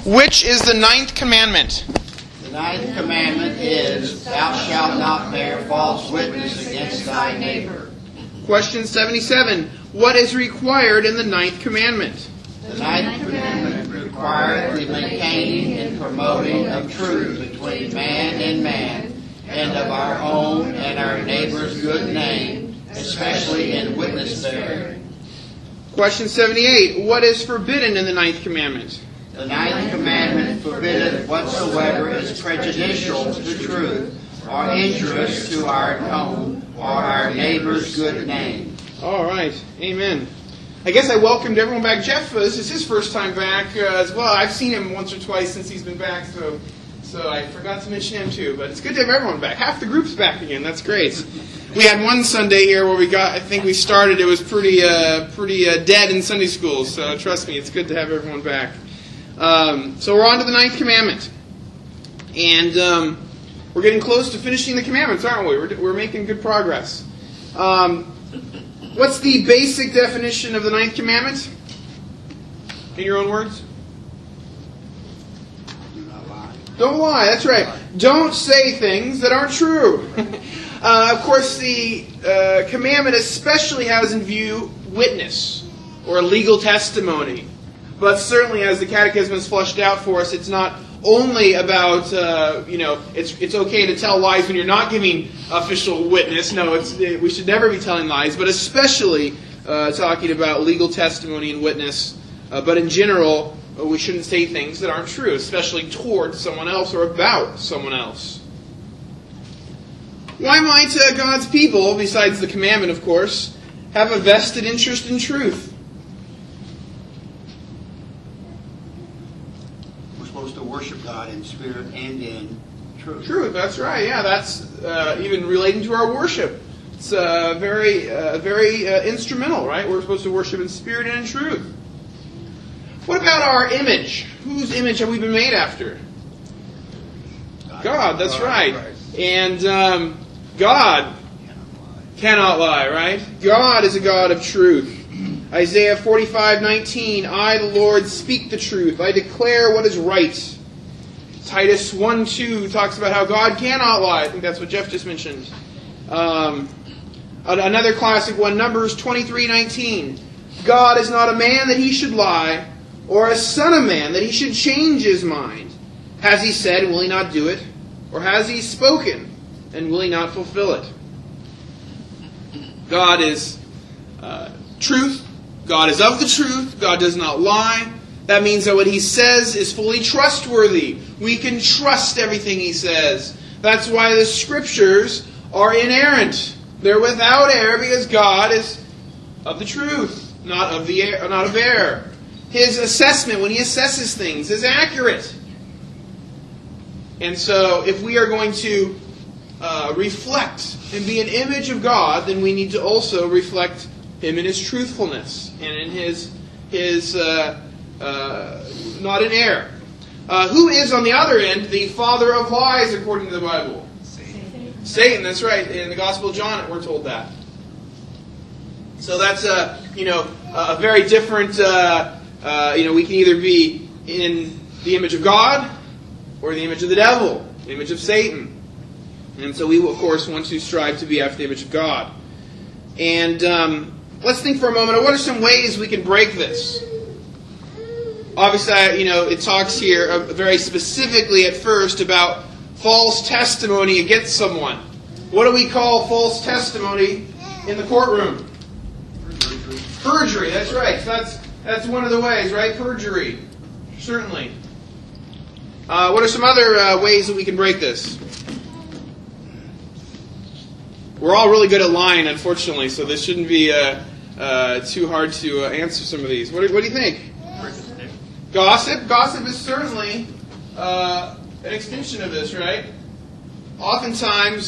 Which is the ninth commandment? The ninth commandment is, Thou shalt not bear false witness against thy neighbor. Question 77. What is required in the ninth commandment? The ninth commandment requires the maintaining and promoting of truth between man and of our own and our neighbor's good name, especially in witness bearing. Question 78. What is forbidden in the ninth commandment? The ninth commandment forbiddeth whatsoever is prejudicial to the truth, or injurious to our own or our neighbor's good name. All right. Amen. I guess I welcomed everyone back. Jeff, this is his first time back as well. I've seen him once or twice since he's been back, so I forgot to mention him too. But it's good to have everyone back. Half the group's back again. That's great. We had one Sunday here where we started. It was pretty dead in Sunday school. So trust me, it's good to have everyone back. So we're on to the ninth commandment, and we're getting close to finishing the commandments, aren't we? We're making good progress. What's the basic definition of the ninth commandment? In your own words? Do not lie. Don't lie, that's right. Don't say things that aren't true. Of course, the commandment especially has in view witness, or legal testimony. But certainly, as the Catechism has fleshed out for us, it's not only about, it's okay to tell lies when you're not giving official witness. No, we should never be telling lies, but especially talking about legal testimony and witness. But in general, we shouldn't say things that aren't true, especially towards someone else or about someone else. Why might God's people, besides the commandment, of course, have a vested interest in truth? To worship God in spirit and in truth. Truth, that's right. Yeah, that's even relating to our worship. It's very instrumental, right? We're supposed to worship in spirit and in truth. What about our image? Whose image have we been made after? God, that's right. And God cannot lie, right? God is a God of truth. Isaiah 45:19, I, the Lord, speak the truth. I declare what is right. Titus 1:2 talks about how God cannot lie. I think that's what Jeff just mentioned. Another classic one, Numbers 23:19. God is not a man that he should lie, or a son of man that he should change his mind. Has he said, and will he not do it? Or has he spoken, and will he not fulfill it? God is truth. God is of the truth. God does not lie. That means that what he says is fully trustworthy. We can trust everything he says. That's why the Scriptures are inerrant. They're without error because God is of the truth, not of error. His assessment, when he assesses things, is accurate. And so, if we are going to reflect and be an image of God, then we need to also reflect him in his truthfulness and in his not in error. Who is, on the other end, the father of lies according to the Bible? Satan, that's right. In the Gospel of John, we're told that. So that's a very different. We can either be in the image of God or the image of the devil, the image of Satan. And so we, of course, want to strive to be after the image of God. And let's think for a moment, what are some ways we can break this? Obviously, it talks here very specifically at first about false testimony against someone. What do we call false testimony in the courtroom? Perjury, that's right. So that's one of the ways, right? Perjury, certainly. What are some other ways that we can break this? We're all really good at lying, unfortunately, so this shouldn't be too hard to answer some of these. What do you think? Gossip. Gossip is certainly an extension of this, right? Oftentimes,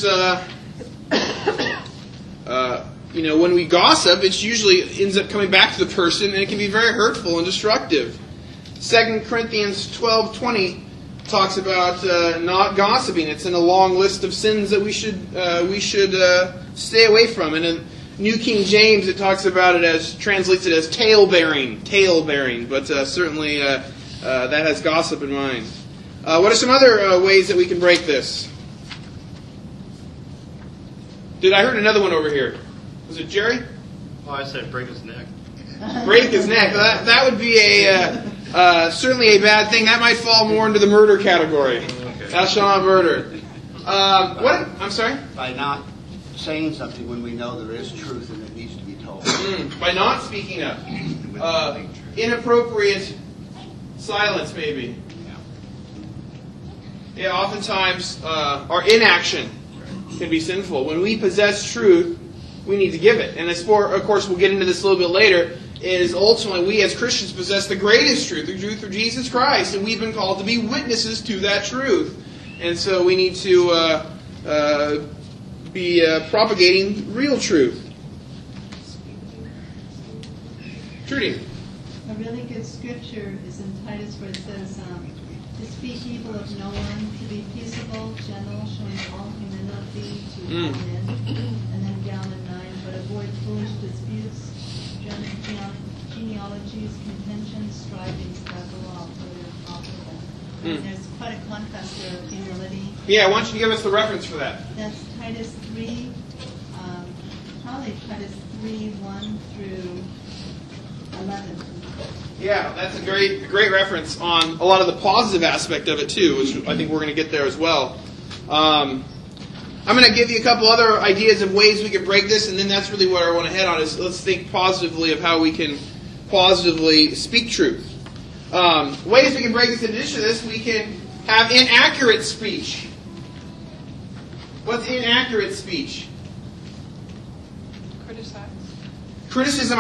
when we gossip, it usually ends up coming back to the person, and it can be very hurtful and destructive. 2 Corinthians 12:20 talks about not gossiping. It's in a long list of sins that we should stay away from. And in New King James, it talks about it translates it as tale-bearing, but certainly that has gossip in mind. What are some other ways that we can break this? I heard another one over here. Was it Jerry? Oh, I said break his neck. Break his neck. That would be certainly a bad thing. That might fall more into the murder category. Okay. Thou shalt not murder. What? I'm sorry? By not saying something when we know there is truth and it needs to be told. By not speaking up. Inappropriate silence, maybe. Yeah, oftentimes our inaction can be sinful. When we possess truth, we need to give it. And of course, we'll get into this a little bit later, is ultimately we as Christians possess the greatest truth, the truth of Jesus Christ, and we've been called to be witnesses to that truth. And so we need to be propagating real truth. Trudy. A really good scripture is in Titus where it says, to speak evil of no one, to be peaceable, gentle, showing all humility to all men. And then down in 9, but avoid foolish disputes, genealogies, contentions, strivings that belong to their profitable. And there's quite a contrast there of humility. Yeah, why don't you give us the reference for that? That's Titus 3, probably Titus 3, 1 through 11. Yeah, that's a great reference on a lot of the positive aspect of it too, which I think we're going to get there as well. I'm going to give you a couple other ideas of ways we can break this, and then that's really what I want to head on, is let's think positively of how we can positively speak truth. Ways we can break this. In addition to this, we can have inaccurate speech. What's inaccurate speech? Criticize. Criticism,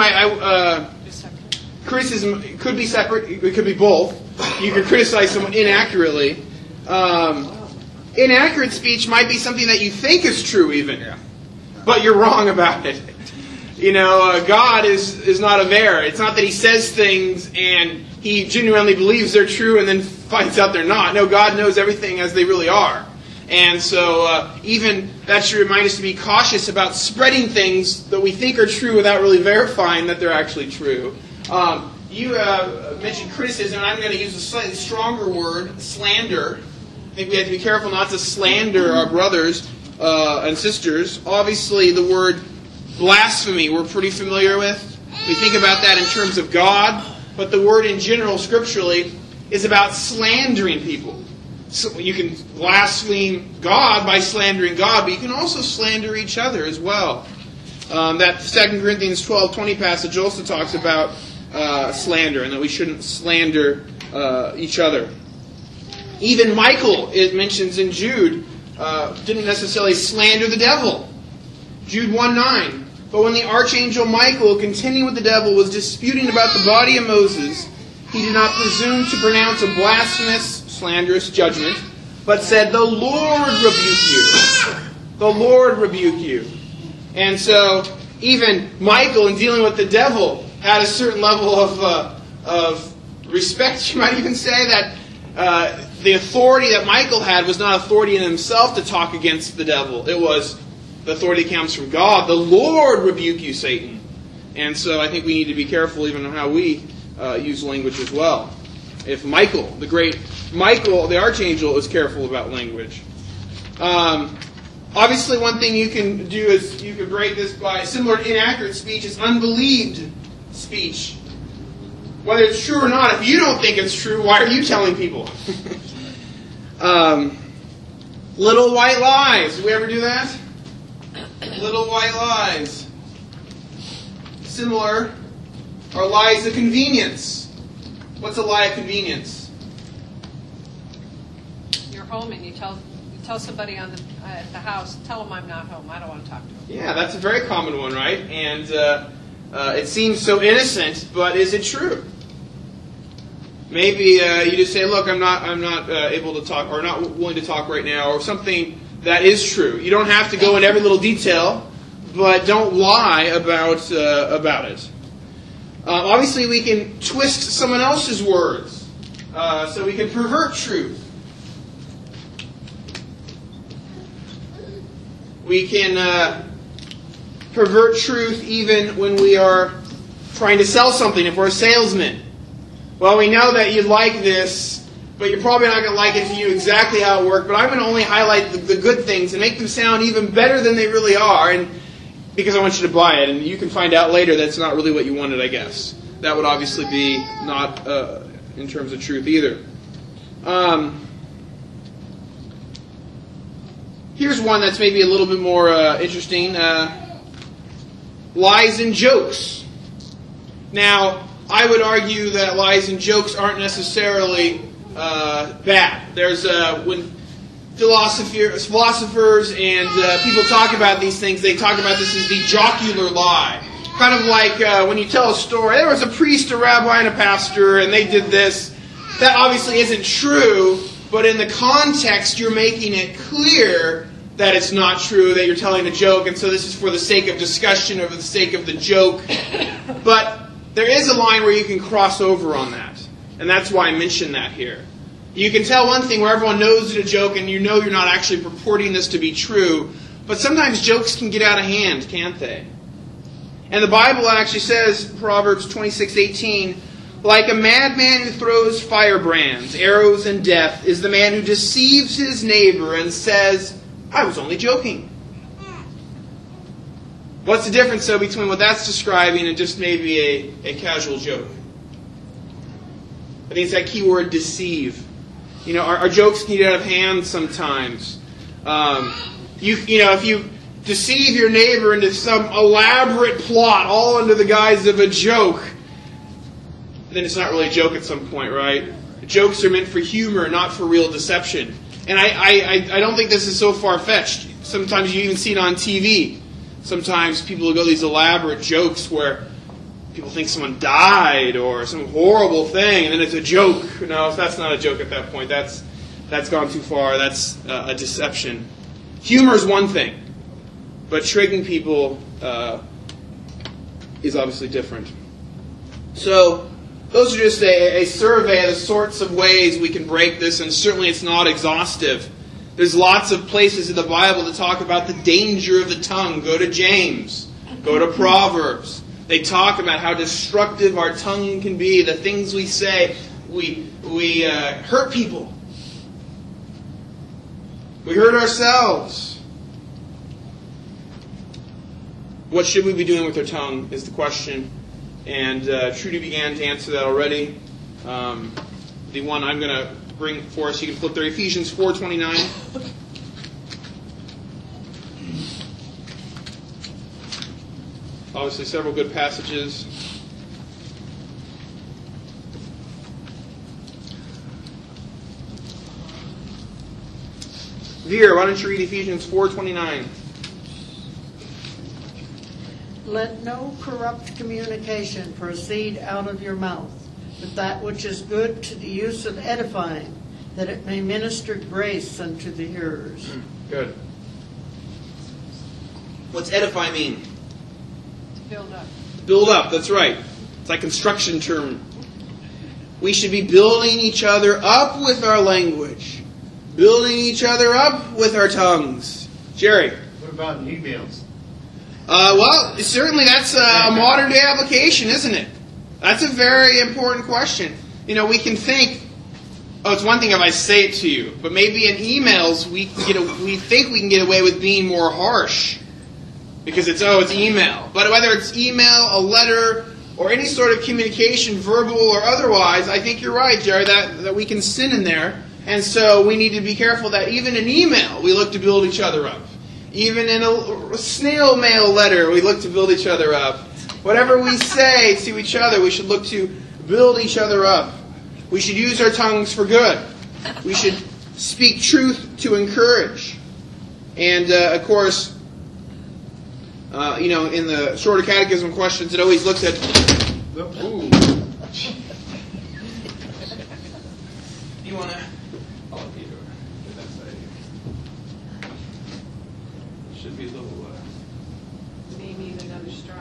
criticism could be separate. It could be both. You could criticize someone inaccurately. Inaccurate speech might be something that you think is true even, but you're wrong about it. You know, God is not of error. It's not that He says things and He genuinely believes they're true and then finds out they're not. No, God knows everything as they really are. And so even that should remind us to be cautious about spreading things that we think are true without really verifying that they're actually true. You mentioned criticism, and I'm going to use a slightly stronger word, slander. I think we have to be careful not to slander our brothers and sisters. Obviously, the word blasphemy we're pretty familiar with. We think about that in terms of God, but the word in general, scripturally, is about slandering people. So you can blaspheme God by slandering God, but you can also slander each other as well. That 2 Corinthians 12:20 passage also talks about slander, and that we shouldn't slander each other. Even Michael, it mentions in Jude, didn't necessarily slander the devil. Jude 1:9. But when the archangel Michael, contending with the devil, was disputing about the body of Moses, he did not presume to pronounce a blasphemous, slanderous judgment, but said, "The Lord rebuke you." The Lord rebuke you. And so, even Michael, in dealing with the devil, had a certain level of respect. You might even say that the authority that Michael had was not authority in himself to talk against the devil. It was the authority that comes from God. The Lord rebuke you, Satan. And so I think we need to be careful even on how we use language as well. If Michael, the great Michael, the archangel, is careful about language. Obviously, one thing you can do is you can break this by, similar to inaccurate speech, is unbelieved speech. Whether it's true or not, if you don't think it's true, why are you telling people? Little white lies. Do we ever do that? Little white lies. Similar are lies of convenience. What's a lie of convenience? You're home and you tell somebody at the house, tell them I'm not home. I don't want to talk to them. Yeah, that's a very common one, right? And it seems so innocent, but is it true? Maybe you just say, "Look, I'm not able to talk, or not willing to talk right now," or something that is true. You don't have to go in every little detail, but don't lie about it. Obviously, we can twist someone else's words, so we can pervert truth. We can pervert truth even when we are trying to sell something, if we're a salesman. Well, we know that you like this, but you're probably not going to like it if you knew exactly how it worked. But I'm going to only highlight the good things and make them sound even better than they really are, and because I want you to buy it. And you can find out later that's not really what you wanted, I guess. That would obviously be not in terms of truth either. Here's one that's maybe a little bit more interesting. Lies and jokes. Now, I would argue that lies and jokes aren't necessarily bad. There's when philosophers and people talk about these things, they talk about this as the jocular lie. Kind of like when you tell a story, there was a priest, a rabbi, and a pastor, and they did this. That obviously isn't true, but in the context, you're making it clear that it's not true, that you're telling a joke, and so this is for the sake of discussion or for the sake of the joke. But there is a line where you can cross over on that, and that's why I mentioned that here. You can tell one thing where everyone knows it's a joke, and you know you're not actually purporting this to be true, but sometimes jokes can get out of hand, can't they? And the Bible actually says, Proverbs 26:18, like a madman who throws firebrands, arrows, and death is the man who deceives his neighbor and says, I was only joking. What's the difference, though, between what that's describing and just maybe a casual joke? I think it's that key word, deceive. You know, our jokes can get out of hand sometimes. If you deceive your neighbor into some elaborate plot, all under the guise of a joke, then it's not really a joke at some point, right? Jokes are meant for humor, not for real deception. And I don't think this is so far-fetched. Sometimes you even see it on TV. Sometimes people will go these elaborate jokes where people think someone died or some horrible thing, and then it's a joke. No, that's not a joke at that point. That's gone too far. That's a deception. Humor is one thing, but tricking people is obviously different. So those are just a survey of the sorts of ways we can break this, and certainly it's not exhaustive. There's lots of places in the Bible that talk about the danger of the tongue. Go to James. Go to Proverbs. They talk about how destructive our tongue can be. The things we say, we hurt people. We hurt ourselves. What should we be doing with our tongue is the question. And Trudy began to answer that already. The one I'm going to bring for us, you can flip there, Ephesians 4:29. Obviously, several good passages. Vera, why don't you read Ephesians 4:29? Let no corrupt communication proceed out of your mouth, but that which is good to the use of edifying, that it may minister grace unto the hearers. Good. What's edify mean? To build up. Build up, that's right. It's like construction term. We should be building each other up with our language. Building each other up with our tongues. Jerry? What about emails? Well, certainly that's a modern day application, isn't it? That's a very important question. You know, we can think, oh, it's one thing if I say it to you, but maybe in emails we think we can get away with being more harsh because it's email. But whether it's email, a letter, or any sort of communication, verbal or otherwise, I think you're right, Jerry, that we can sin in there. And so we need to be careful that even in email we look to build each other up. Even in a snail mail letter, we look to build each other up. Whatever we say to each other, we should look to build each other up. We should use our tongues for good. We should speak truth to encourage. And, of course, in the shorter catechism questions, it always looks at... Ooh. You want to... Should be a little... Maybe need another strap.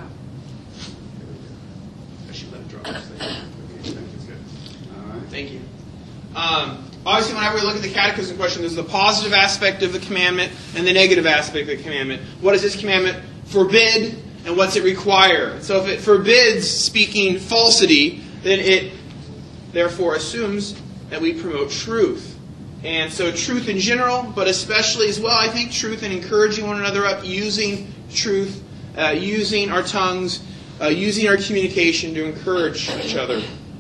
I should let it drop. That's good. All right. Thank you. Obviously, whenever we look at the catechism question, there's the positive aspect of the commandment and the negative aspect of the commandment. What does this commandment forbid, and what's it require? So if it forbids speaking falsity, then it therefore assumes that we promote truth. And so truth in general, but especially as well, I think, truth in encouraging one another up, using truth, using our tongues, using our communication to encourage each other.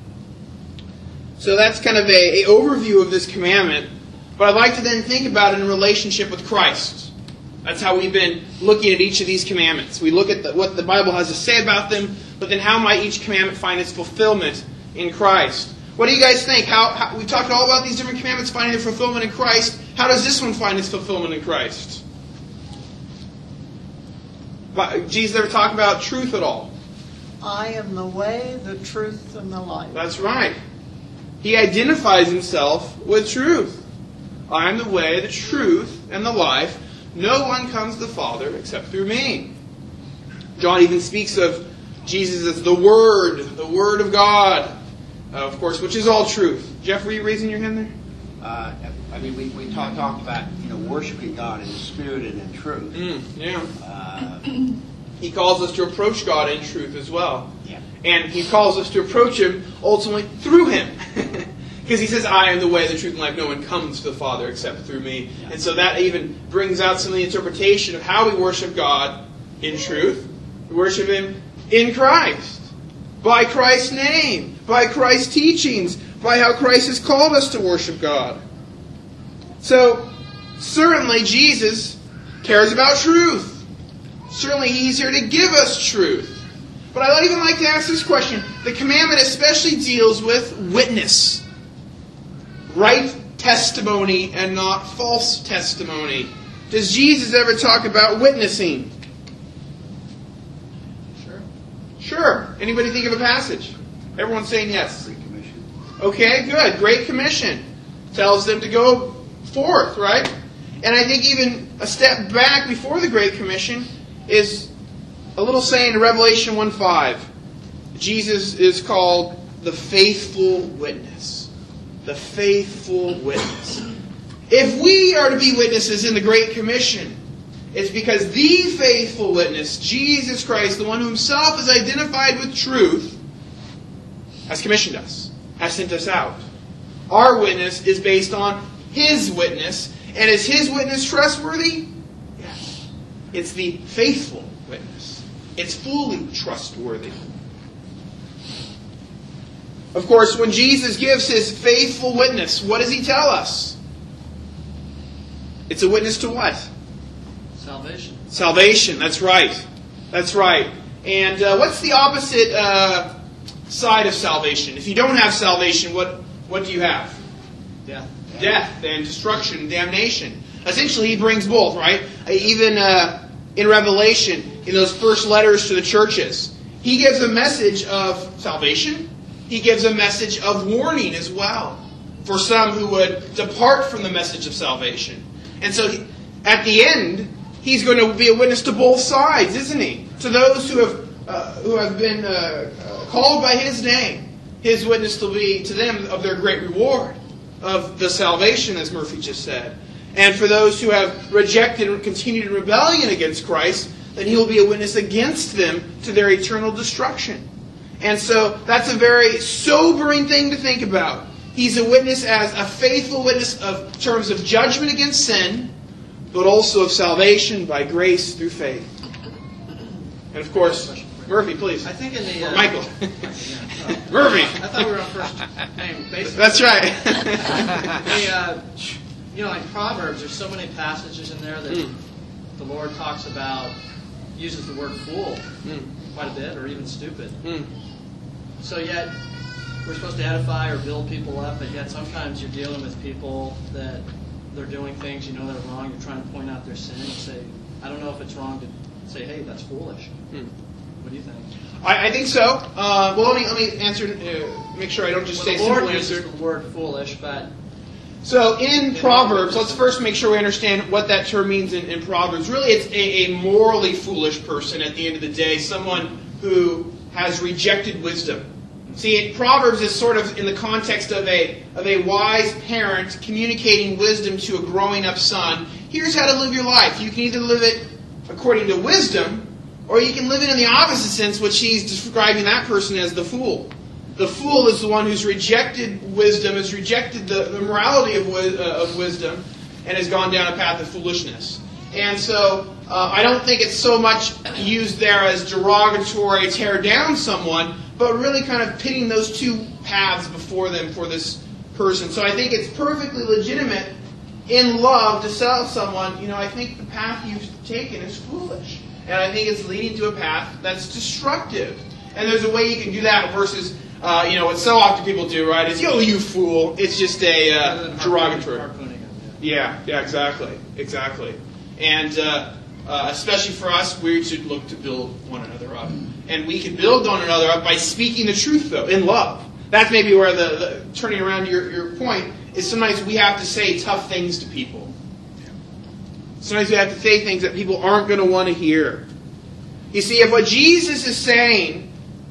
So that's kind of an overview of this commandment. But I'd like to then think about it in relationship with Christ. That's how we've been looking at each of these commandments. We look at what the Bible has to say about them, but then how might each commandment find its fulfillment in Christ? What do you guys think? We talked all about these different commandments finding their fulfillment in Christ. How does this one find its fulfillment in Christ? Jesus ever talk about truth at all? I am the way, the truth, and the life. That's right. He identifies himself with truth. I am the way, the truth, and the life. No one comes to the Father except through me. John even speaks of Jesus as the Word of God, of course, which is all truth. Jeff, were you raising your hand there? We talked about worshiping God in spirit and in truth. He calls us to approach God in truth as well. Yeah. And He calls us to approach Him ultimately through Him. Because He says, I am the way, the truth, and life. No one comes to the Father except through me. Yeah. And so that even brings out some of the interpretation of how we worship God in truth. We worship Him in Christ. By Christ's name. By Christ's teachings. By how Christ has called us to worship God. So, certainly Jesus cares about truth. Certainly He's here to give us truth. But I'd even like to ask this question. The commandment especially deals with witness. Right testimony and not false testimony. Does Jesus ever talk about witnessing? Sure. Anybody think of a passage? Everyone's saying yes. Great Commission. Okay, good. Great Commission. Tells them to go forth, right? And I think even a step back before the Great Commission is a little saying in Revelation 1:5. Jesus is called the faithful witness. The faithful witness. If we are to be witnesses in the Great Commission, it's because the faithful witness, Jesus Christ, the one who Himself is identified with truth, has commissioned us, has sent us out. Our witness is based on His witness. And is His witness trustworthy? Yes. It's the faithful witness. It's fully trustworthy. Of course, when Jesus gives His faithful witness, what does He tell us? It's a witness to what? Salvation. Salvation, that's right. That's right. And what's the opposite side of salvation? If you don't have salvation, what do you have? Death. Death and destruction and damnation. Essentially, He brings both, right? Even in Revelation, in those first letters to the churches, He gives a message of salvation. He gives a message of warning as well for some who would depart from the message of salvation. And so, at the end, He's going to be a witness to both sides, isn't He? To those who have been called by His name, His witness will be to them of their great reward, of the salvation, as Murphy just said. And for those who have rejected and continued in rebellion against Christ, then He will be a witness against them to their eternal destruction. And so that's a very sobering thing to think about. He's a witness as a faithful witness of terms of judgment against sin, but also of salvation by grace through faith. And of course, Murphy, please. I think in the... Michael. Murphy. I thought we were on first name basis. That's right. Like Proverbs, there's so many passages in there that the Lord talks about, uses the word fool quite a bit, or even stupid. So yet, we're supposed to edify or build people up, but yet sometimes you're dealing with people that they're doing things that are wrong. You're trying to point out their sin and say, I don't know if it's wrong to say, hey, that's foolish. What do you think? I think so. Well, let me answer. Make sure I don't just say simple answer. The word foolish, but so in Proverbs, let's first make sure we understand what that term means in Proverbs. Really, it's a morally foolish person at the end of the day, someone who has rejected wisdom. See, Proverbs is sort of in the context of a wise parent communicating wisdom to a growing up son. Here's how to live your life. You can either live it according to wisdom, or you can live it in the opposite sense, which he's describing that person as the fool. The fool is the one who's rejected wisdom, has rejected the morality of wisdom, and has gone down a path of foolishness. And so I don't think it's so much used there as derogatory, tear down someone, but really kind of pitting those two paths before them for this person. So I think it's perfectly legitimate in love to tell someone, I think the path you've taken is foolish. And I think it's leading to a path that's destructive. And there's a way you can do that versus, what so often people do, right, is, yo, you fool. It's just a derogatory. Yeah, exactly. And especially for us, we should look to build one another up. And we can build one another up by speaking the truth, though, in love. That's maybe where the turning around your point is sometimes we have to say tough things to people. Sometimes we have to say things that people aren't going to want to hear. You see, if what Jesus is saying,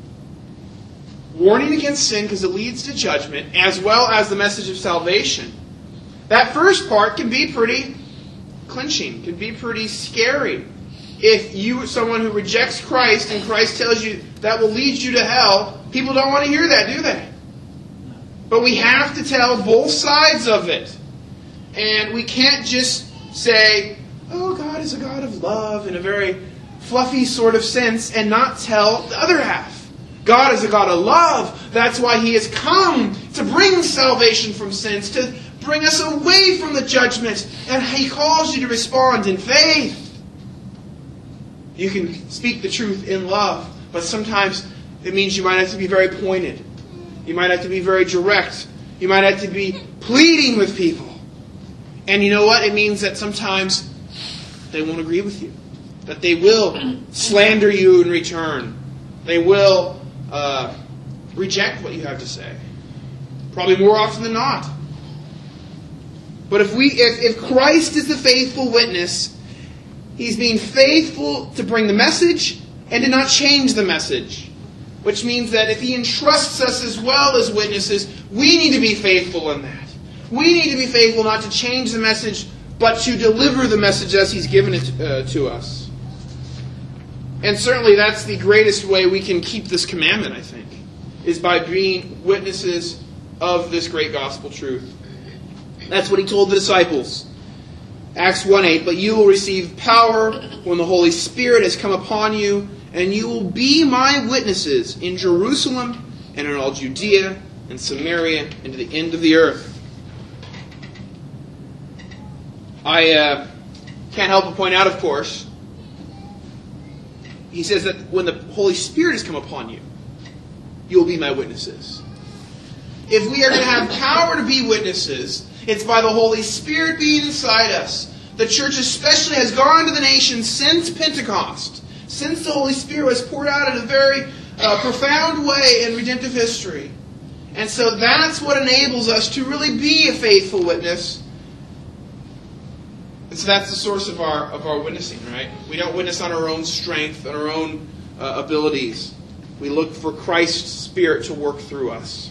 warning against sin because it leads to judgment, as well as the message of salvation, that first part can be pretty clinching, can be pretty scary. If you are someone who rejects Christ and Christ tells you that will lead you to hell, people don't want to hear that, do they? But we have to tell both sides of it. And we can't just say, oh, God is a God of love in a very fluffy sort of sense and not tell the other half. God is a God of love. That's why He has come to bring salvation from sins, to bring us away from the judgment. And He calls you to respond in faith. You can speak the truth in love, but sometimes it means you might have to be very pointed. You might have to be very direct. You might have to be pleading with people. And you know what? It means that sometimes they won't agree with you. That they will slander you in return. They will reject what you have to say. Probably more often than not. But if Christ is the faithful witness, He's being faithful to bring the message and to not change the message. Which means that if He entrusts us as well as witnesses, we need to be faithful in that. We need to be faithful not to change the message, but to deliver the message as He's given it to us. And certainly that's the greatest way we can keep this commandment, I think, is by being witnesses of this great gospel truth. That's what He told the disciples. Acts 1:8, but you will receive power when the Holy Spirit has come upon you, and you will be my witnesses in Jerusalem and in all Judea and Samaria and to the end of the earth. I can't help but point out, of course, He says that when the Holy Spirit has come upon you, you will be my witnesses. If we are going to have power to be witnesses, it's by the Holy Spirit being inside us. The church especially has gone to the nations since Pentecost, since the Holy Spirit was poured out in a very profound way in redemptive history. And so that's what enables us to really be a faithful witness. And so that's the source of our witnessing, right? We don't witness on our own strength, on our own abilities. We look for Christ's Spirit to work through us.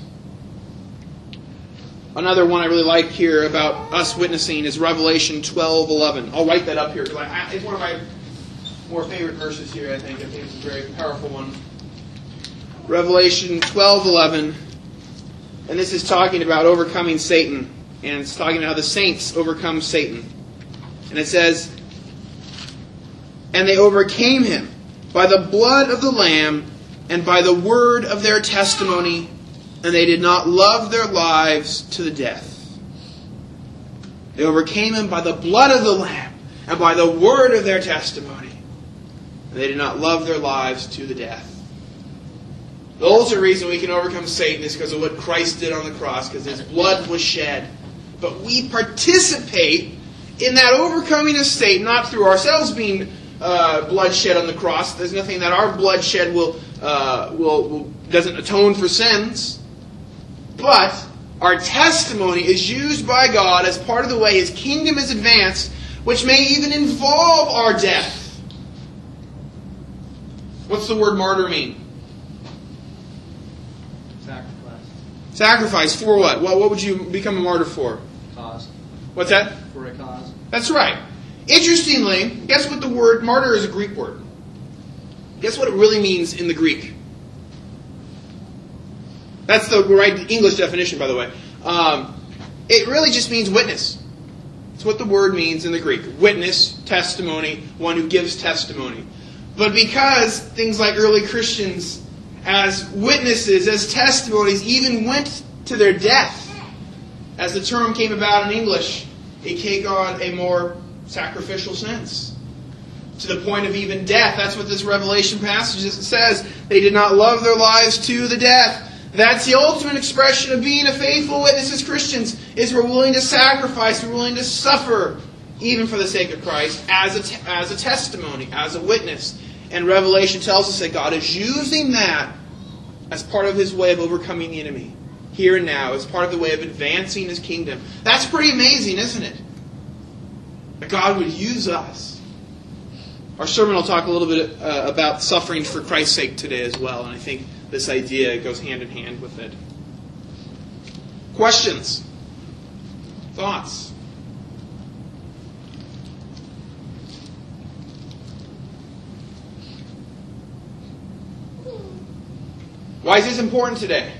Another one I really like here about us witnessing is Revelation 12:11. I'll write that up here because it's one of my more favorite verses here, I think. I think it's a very powerful one. Revelation 12:11. And this is talking about overcoming Satan. And it's talking about how the saints overcome Satan. And it says, and they overcame him by the blood of the Lamb and by the word of their testimony, and they did not love their lives to the death. They overcame him by the blood of the Lamb and by the word of their testimony, and they did not love their lives to the death. The ultimate reason we can overcome Satan is because of what Christ did on the cross, because His blood was shed. But we participate in that overcoming of Satan, not through ourselves being bloodshed on the cross. There's nothing that our bloodshed will doesn't atone for sins. But our testimony is used by God as part of the way His kingdom is advanced, which may even involve our death. What's the word martyr mean? Sacrifice. Sacrifice for what? What would you become a martyr for? Cause. What's that? For a cause. That's right. Interestingly, guess what the word martyr is a Greek word? Guess what it really means in the Greek? That's the right English definition, by the way. It really just means witness. It's what the word means in the Greek. Witness, testimony, one who gives testimony. But because things like early Christians, as witnesses, as testimonies, even went to their death, as the term came about in English, it take on a more sacrificial sense. To the point of even death. That's what this Revelation passage says. They did not love their lives to the death. That's the ultimate expression of being a faithful witness as Christians, is we're willing to sacrifice, we're willing to suffer, even for the sake of Christ, as a testimony, as a witness. And Revelation tells us that God is using that as part of His way of overcoming the enemy, here and now, as part of the way of advancing His kingdom. That's pretty amazing, isn't it? That God would use us. Our sermon will talk a little bit about suffering for Christ's sake today as well, and I think this idea goes hand in hand with it. Questions? Thoughts? Why is this important today?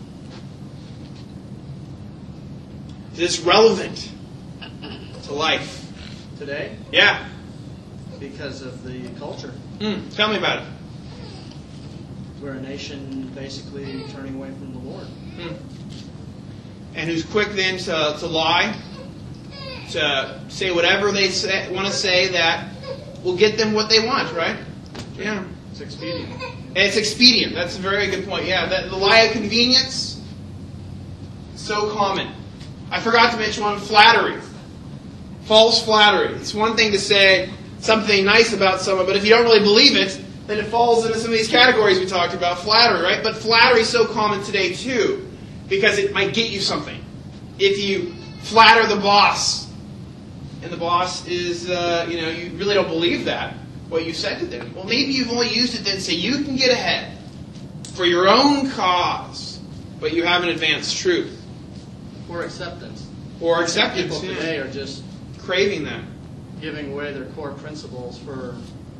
Is this relevant to life? Today? Yeah. Because of the culture. Tell me about it. We're a nation basically turning away from the Lord. And who's quick then to lie, to say whatever they want to say that will get them what they want, right? Yeah. It's expedient. It's expedient. That's a very good point. Yeah, the lie of convenience, so common. I forgot to mention one, flattery. False flattery. It's one thing to say something nice about someone, but if you don't really believe it, then it falls into some of these categories we talked about, flattery, right? But flattery is so common today too, because it might get you something. If you flatter the boss, and the boss is, you really don't believe that, what you said to them. Well, maybe you've only used it then so you can get ahead for your own cause, but you haven't advanced truth. Or acceptance. Or acceptance. People today are just craving that. Giving away their core principles for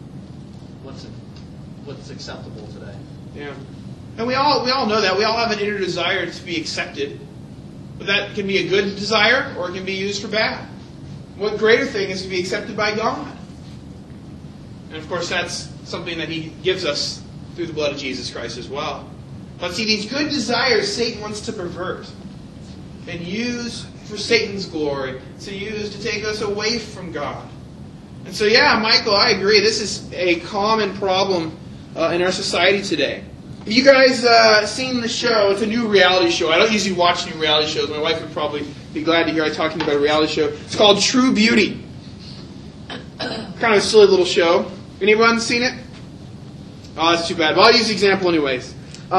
what's acceptable today. Yeah. And we all know that. We all have an inner desire to be accepted. But that can be a good desire or it can be used for bad. What greater thing is to be accepted by God? And of course that's something that He gives us through the blood of Jesus Christ as well. But see, these good desires Satan wants to pervert and use for Satan's glory, to use to take us away from God. And so yeah, Michael, I agree. This is a common problem in our society today. Have you guys seen the show? It's a new reality show. I don't usually watch new reality shows. My wife would probably be glad to hear I talking about a reality show. It's called True Beauty. Kind of a silly little show. Anyone seen it? Oh, that's too bad. Well, I'll use the example anyways.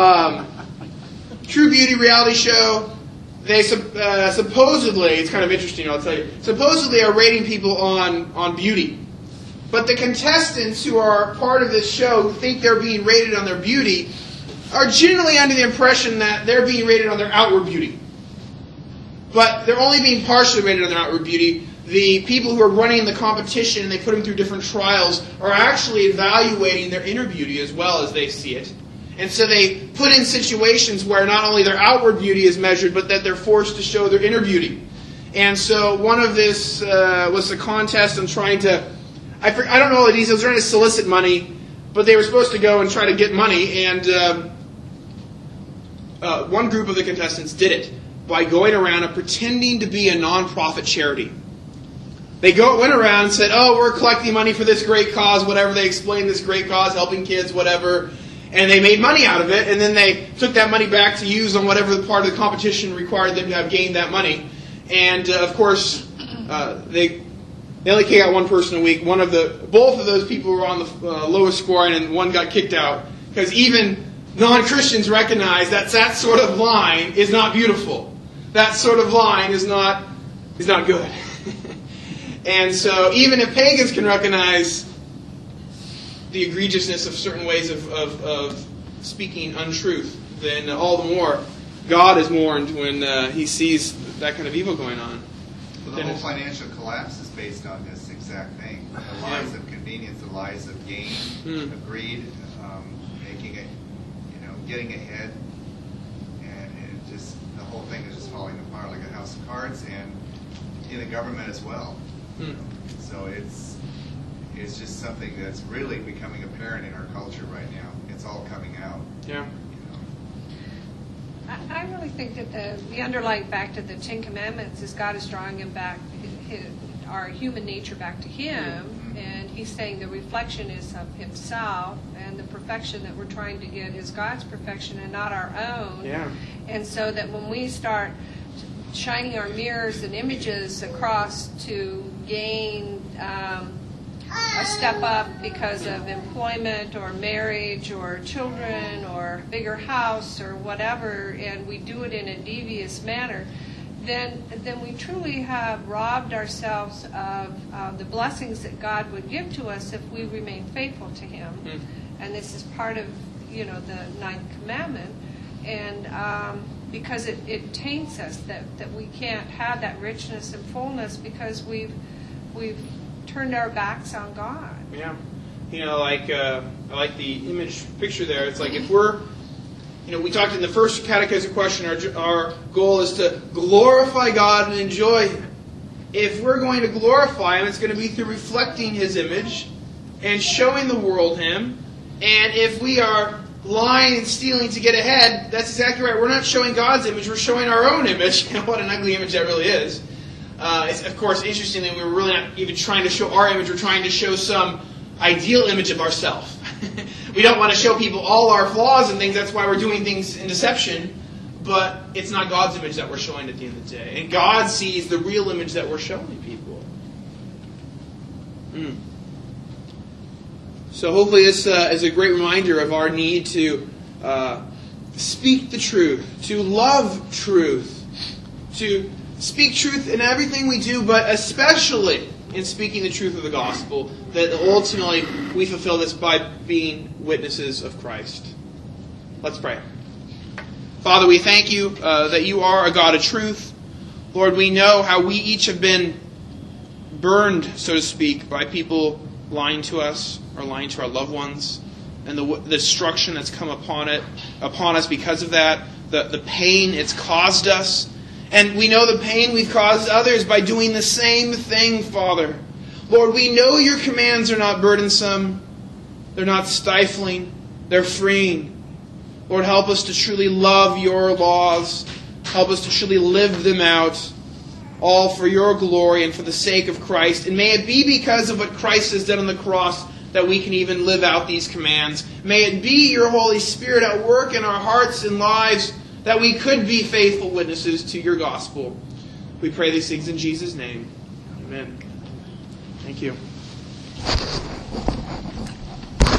True Beauty reality show. They supposedly, it's kind of interesting, I'll tell you, supposedly are rating people on beauty. But the contestants who are part of this show, who think they're being rated on their beauty, are generally under the impression that they're being rated on their outward beauty. But they're only being partially rated on their outward beauty. The people who are running the competition, and they put them through different trials, are actually evaluating their inner beauty as well as they see it. And so they put in situations where not only their outward beauty is measured, but that they're forced to show their inner beauty. And so one of this was a contest on trying to, I don't know all the details, trying to solicit money, but they were supposed to go and try to get money, and one group of the contestants did it by going around and pretending to be a non-profit charity. They went around and said, oh, we're collecting money for this great cause, whatever. They explained this great cause, helping kids, whatever. And they made money out of it, and then they took that money back to use on whatever the part of the competition required them to have gained that money. And of course, they only kicked out one person a week. Both of those people were on the lowest scoring, and one got kicked out because even non-Christians recognize that sort of line is not beautiful. That sort of line is not good. And so, even if pagans can recognize the egregiousness of certain ways of speaking untruth, then all the more God is mourned when He sees that kind of evil going on. Well, the whole financial collapse is based on this exact thing: the lies of convenience, the lies of gain, of greed, making it, getting ahead, whole thing is just falling apart like a house of cards, and in the government as well. So it's just something that's really becoming apparent in our culture right now. It's all coming out. Yeah. I really think that the underlying fact of the Ten Commandments is God is drawing him back, our human nature back to Him, and He's saying the reflection is of Himself, and the perfection that we're trying to get is God's perfection and not our own. Yeah. And so that when we start shining our mirrors and images across to gain a step up because of employment or marriage or children or bigger house or whatever, and we do it in a devious manner, then we truly have robbed ourselves of the blessings that God would give to us if we remain faithful to Him. And this is part of, the 9th commandment. And because it taints us that we can't have that richness and fullness because we've turned our backs on God. Yeah. I like the image picture there. It's like if we're, we talked in the first catechism question, our goal is to glorify God and enjoy Him. If we're going to glorify Him, it's going to be through reflecting His image and showing the world Him. And if we are lying and stealing to get ahead, that's exactly right. We're not showing God's image, we're showing our own image. What an ugly image that really is. It's, of course, interesting that we're really not even trying to show our image. We're trying to show some ideal image of ourselves. We don't want to show people all our flaws and things. That's why we're doing things in deception. But it's not God's image that we're showing at the end of the day. And God sees the real image that we're showing people. So hopefully this is a great reminder of our need to speak the truth, to love truth, to speak truth in everything we do, but especially in speaking the truth of the gospel, that ultimately we fulfill this by being witnesses of Christ. Let's pray. Father, we thank You that You are a God of truth. Lord, we know how we each have been burned, so to speak, by people lying to us or lying to our loved ones, and the destruction that's come upon us because of that, the pain it's caused us. And we know the pain we've caused others by doing the same thing, Father. Lord, we know Your commands are not burdensome. They're not stifling. They're freeing. Lord, help us to truly love Your laws. Help us to truly live them out, all for Your glory and for the sake of Christ. And may it be because of what Christ has done on the cross that we can even live out these commands. May it be Your Holy Spirit at work in our hearts and lives, that we could be faithful witnesses to Your gospel. We pray these things in Jesus' name. Amen. Thank you.